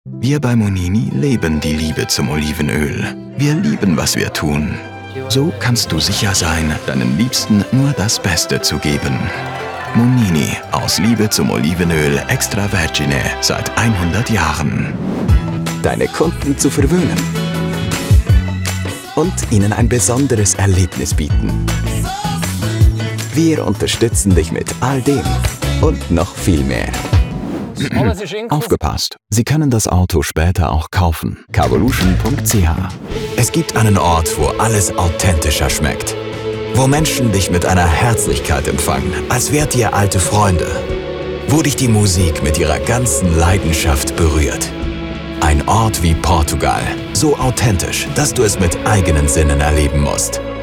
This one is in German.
Wir bei Monini leben die Liebe zum Olivenöl. Wir lieben, was wir tun. So kannst du sicher sein, deinen Liebsten nur das Beste zu geben. Monini, aus Liebe zum Olivenöl extra vergine seit 100 Jahren. Deine Kunden zu verwöhnen und ihnen ein besonderes Erlebnis bieten. Wir unterstützen dich mit all dem und noch viel mehr. Aufgepasst! Sie können das Auto später auch kaufen. Carvolution.ch. Es gibt einen Ort, wo alles authentischer schmeckt. Wo Menschen dich mit einer Herzlichkeit empfangen, als wärt ihr alte Freunde. Wo dich die Musik mit ihrer ganzen Leidenschaft berührt. Ein Ort wie Portugal, so authentisch, dass du es mit eigenen Sinnen erleben musst.